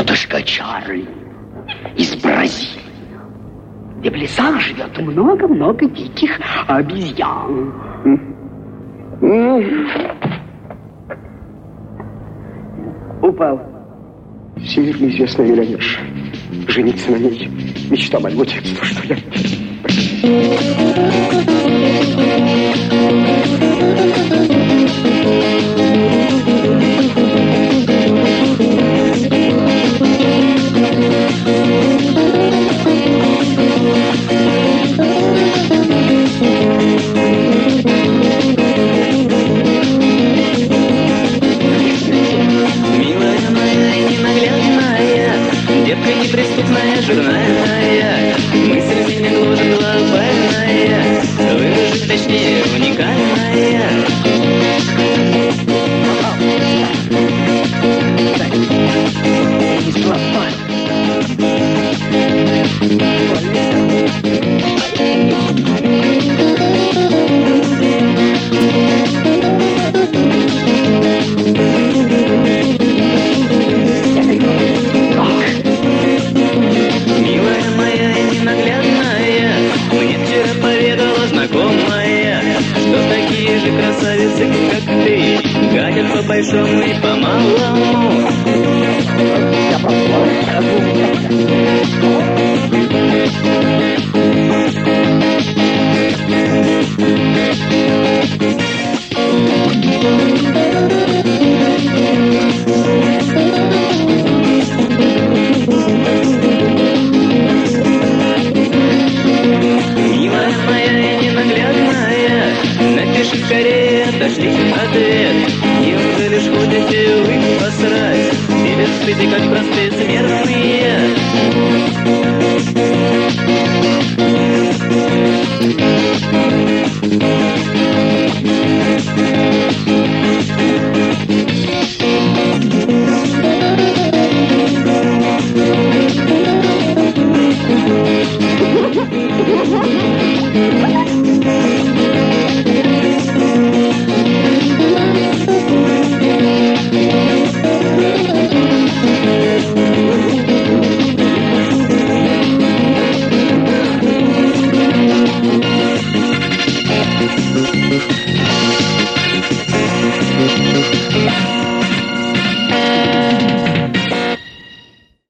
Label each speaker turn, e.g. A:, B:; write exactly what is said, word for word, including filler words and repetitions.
A: тетушка Чарли из Бразилии, где в лесах живет много-много диких обезьян. Упал.
B: Всемирно известная миллионерша. Жениться на ней. Мечта моего детства, что я...
C: Девка неприступная, жирная, мыслями гложет глобальная, выжить точнее уникальная. Красавицы, как ты, гадят по большому и по малому. Милая моя и ненаглядная, напиши скорее, отошли ответ. Неужели ж ходите вы посрать? Тебе стыди, как простые смертные.